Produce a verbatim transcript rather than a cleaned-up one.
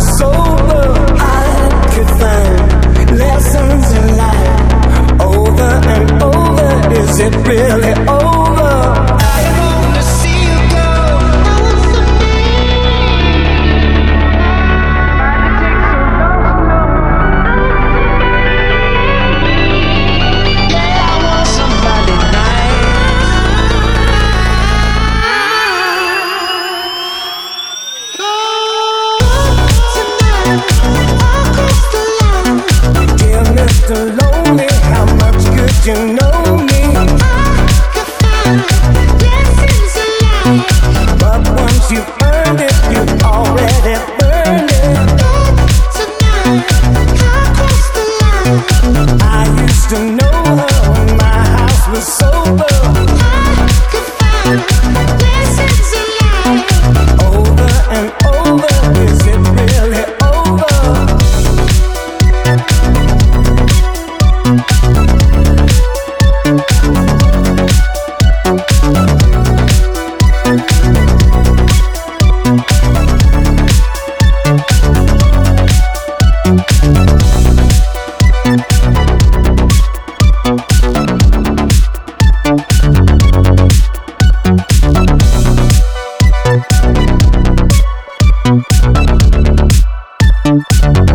was sober, I could find lessons in life over and over. Is it really over? I wanna see you go. Yeah, I want somebody nice. Dear Mister Lonely, how much could you know me? But once you've earned it, you've already earned it. I used to know her when my house was sober. Over and over, is it really over? Thank you.